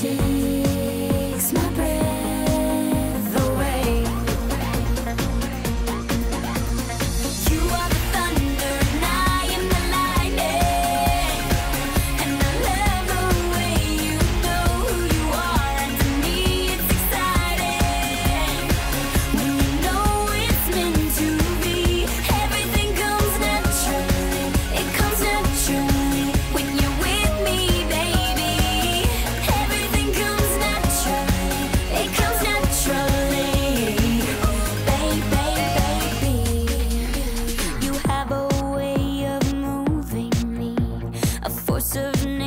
takes my breath away. You are the thunder and I am the lightning, and I love the way you know who you are, and to me it's exciting when you know it's meant to be. Everything comes naturally, it comes naturally when you're with me, baby. Everything comes naturally, it comes naturally, baby, baby. You have a way of moving me, a force of